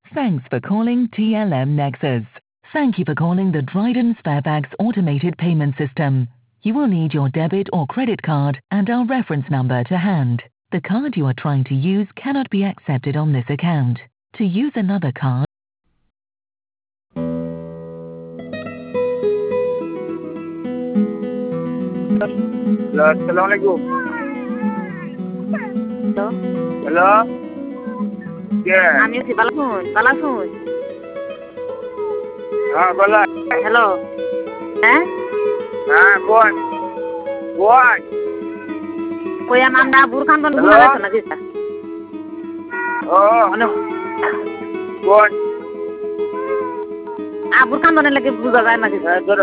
Thanks for calling TLM Nexus. Thank you for calling the Dryden Sparebags automated payment system. You will need your debit or credit card and our reference number to hand. The card you are trying to use cannot be accepted on this account. To use another card, Assalamualaikum. Hello. Hello. Yeah. আমি আছি ভালো আছুন Bala. Hello হ্যাঁ Bon. কই আমরা বুরখান বন Hello? ঘুরে গেছে না দিতা Oh. মানে Bon. বুরখান বনে লাগে বুঝা যায় না দিতা Dur.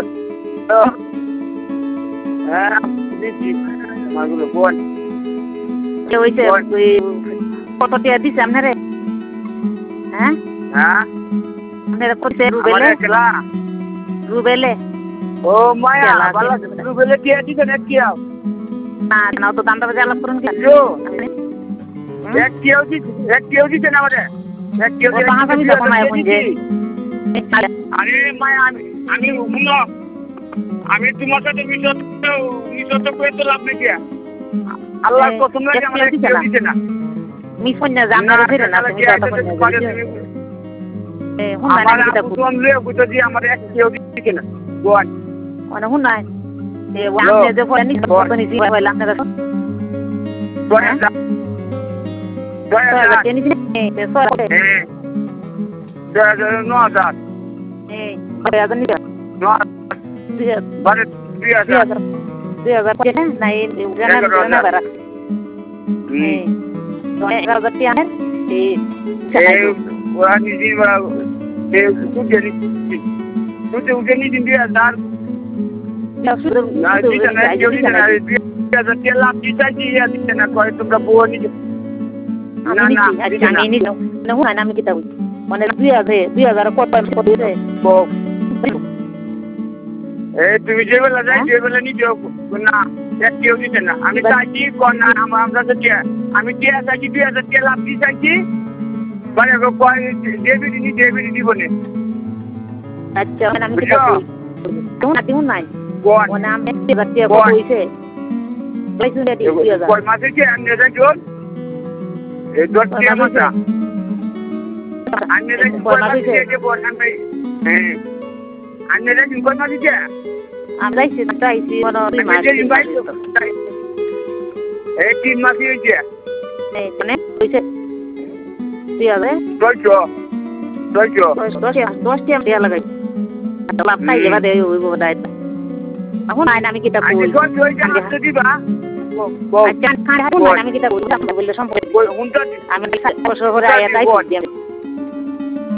Ini magulo bon. কে হইছে ওই কত টিয়া দিছে আপনারে হ্যাঁ আপনারে কইছে রুবেলে Amare kela. রুবেলে Oh Maya. Kela, Bala. kela. Lu bela dia di sana kia. না না তো দামটা বাজে আলাপ করুন কি Yo. Ek kia di sana mare. Ek kia ও পাঁচ আমি যাব মায়া বন্ধে আরে মায়া আমি শুনো আমি তোমার সাথে মিশতে করে তো লাভ নেই আল্লাহ কসম লাগে আমাদের কেউ দিতে না মি ফোন জানার ফিরে না তুমি কথা ফোন এ হুন না আমার কিতা ফোন লিয়ে বুঝো যে আমাদের কেউ দিতে না গোয়ান মানে হুন নাই এ ওয়ান যে ফোন নি ফোন নি জি হইলা আপনারা গোয়ান তো টেনি তে সরে নো আজাদ এ বড় আদনি নো বারে 2000 2000 নাই জানা বারা এ তো 1000 টিয়া এ ওরা নিজে তুই নিজে দিয়ে দাঁড় না দিতে না কেউ দিতে না 2000 লাভ দিতে না কয় তোমরা বউ নিজে আমি নি না হুন আমি কিতা মানে 2000 কত কত দিছে তুমি যে বেলা যাই যে বেলা নিজে না কেউ দিতে না আমি চাইছি না আমরা তো আমি টিয়া চাইছি 2000 লাভ দিয়ে চাইছি মানে কয় ডেবিট দিব না আচ্ছা মানে আমি কিতা হুন নাই মানে আমি টিয়া কত হইছে কইছো রে 2000 কয় মাসে কি আননে যাইছো এই 10 টিয়া মাসা আননে যাইছো কয় মাসে যে বল আমি আননে যাইছো কয় মাসে যে আমরা চাইছি মানে এই 3 মাসে হইছে মানে হইছে 10 টিয়া দিয়া লাগাই লাভ নাই যেবা দেই হইব দাই এখন আইনা আমি কিতা কই আচ্ছা দিবা আচ্ছা আমি কিতা বলছি বললে সম্পর্ক হুনটা আমি 10 বছর পরে আয়া তাই